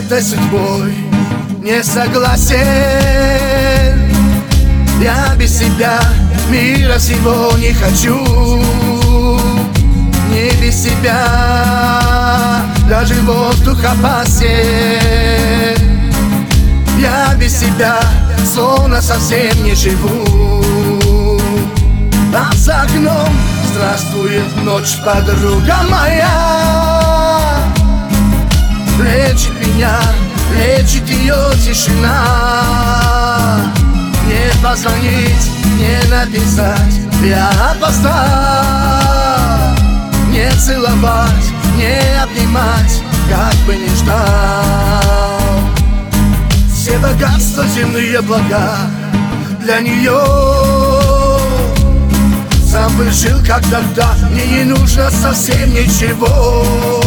этой судьбой не согласен. Я без себя мира всего не хочу. Не без тебя даже воздух опасен. Я без себя словно совсем не живу. А за окном здравствует ночь, подруга моя. Лечит меня, лечит ее тишина. Не позвонить, не написать, я опоздал. Не целовать, не обнимать, как бы не ждал. Все богатства, земные блага для нее. Сам бы жил, как тогда, мне не нужно совсем ничего.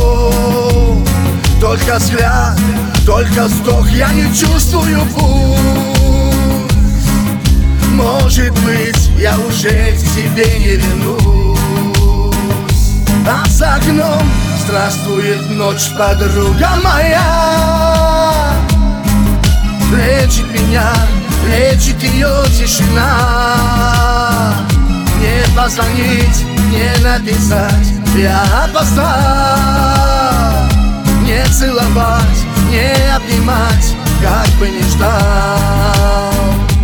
Только взгляд, только вздох, я не чувствую пульс. Может быть, я уже к тебе не вернусь. А за окном здравствует ночь, подруга моя. Лечит меня, лечит ее тишина. Не позвонить, не написать, я опоздал. Не целовать, не обнимать, как бы не ждал.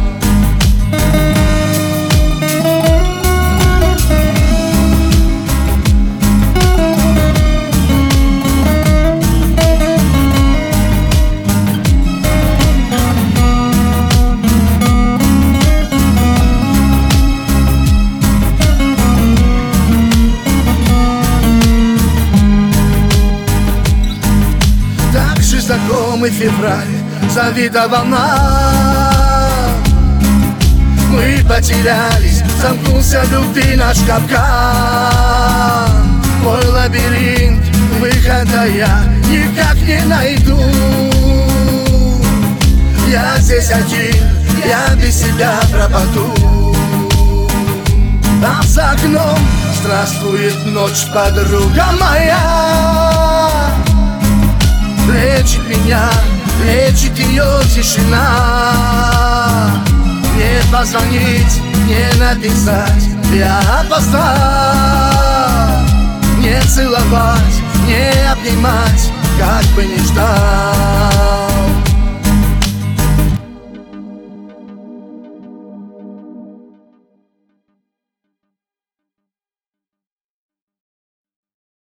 Знакомый февраль, завидовал нам. Мы потерялись, замкнулся в любви наш капкан. Мой лабиринт, выхода я никак не найду. Я здесь один, я без себя пропаду. А за окном здравствует ночь, подруга моя. Лечит меня, лечит ее тишина. Не позвонить, не написать, я опоздал. Не целовать, не обнимать, как бы не ждал.